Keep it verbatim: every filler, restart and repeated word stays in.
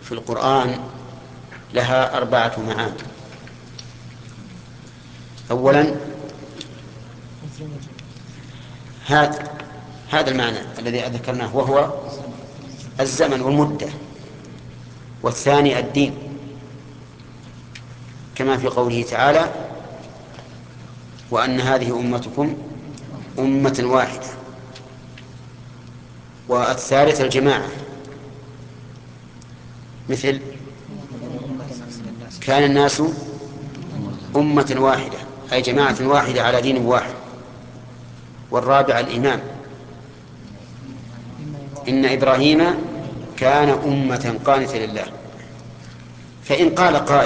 في القرآن لها أربعة معاني. أولا هذا هذا المعنى الذي ذكرناه وهو الزمن والمدة. والثاني الدين كما في قوله تعالى وأن هذه أمتكم أمة واحدة. والثالث الجماعة مثل كان الناس أمة واحدة أي جماعة واحدة على دين واحد. والرابع الإمام إن إبراهيم كان أمة قانتا لله. فإن قال قائل